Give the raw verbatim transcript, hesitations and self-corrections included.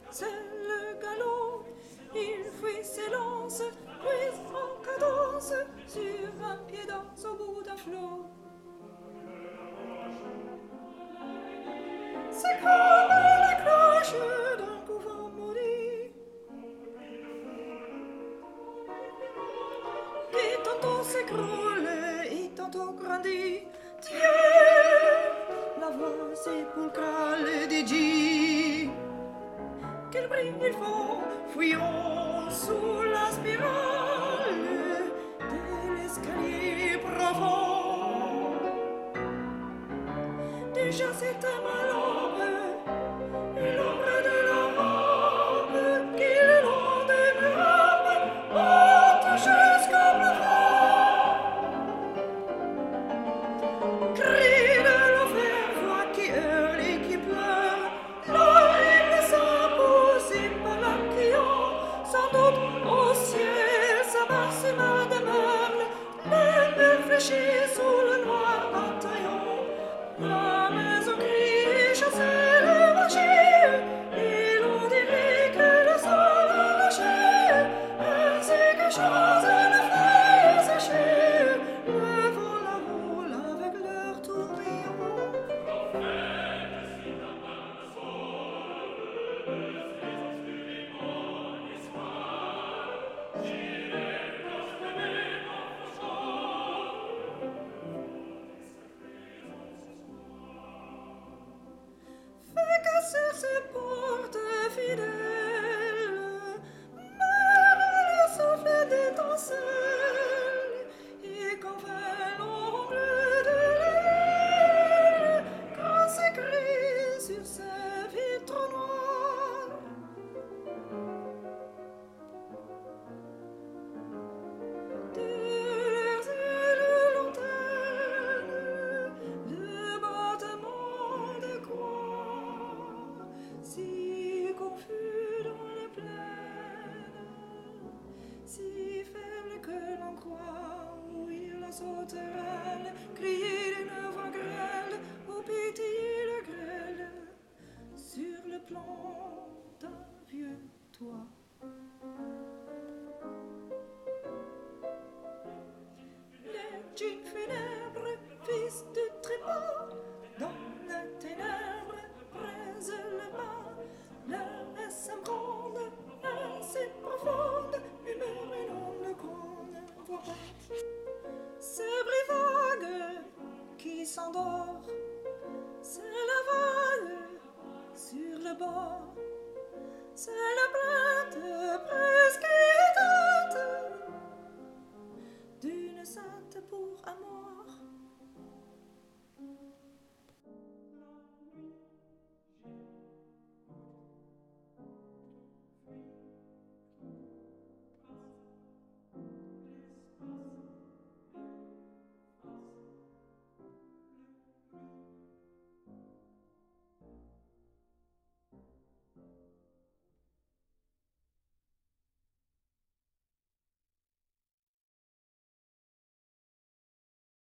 c'est le galop. Il fuit ses lances, puis en cadence, sur un pied danse au bout d'un flot. C'est comme la cloche d'un couvent maudit, qui tantôt s'écroule et tantôt grandit. Dieu, la voix sépulcrale des G. Quel bruit ils font, fuyons sous la spirale de l'escalier profond. Déjà c'était ma lampe, et l'ombre de la rampe qui le long de mes rampes monte jusqu'au plafond. Cri de l'enfer, voix qui hurle et qui pleure, l'horrible sang poussé par la criant, sans doute au ciel s'abat ses mains de merle, les murs fléchis sous le noir bataillon. La maison crie, chassait le marché, et l'on dirait que le sol a lâché, ainsi que chose ne fait sécher, le vent la roule avec leur tourbillon. Fait que sur ces portes fidèles meurt le souffle d'étincelles, et qu'en fait l'ombre de l'aile, quand s'écrit sur ces vitres noires. De leurs ailes lointaines, le battement de croix, si confus dans les plaines, si faible que l'on croit, où il la sauterelle, crier d'une voix grêle, au pétiller le grêle, sur le plan d'un vieux toit. Les jeans funèbres, fils du trépas, dans les ténèbres, presse le bas. Leur S M ronde, assez profonde, humeur et l'onde qu'on ne voit pas. C'est Brivague qui s'endort, c'est la vague sur le bord, c'est la plainte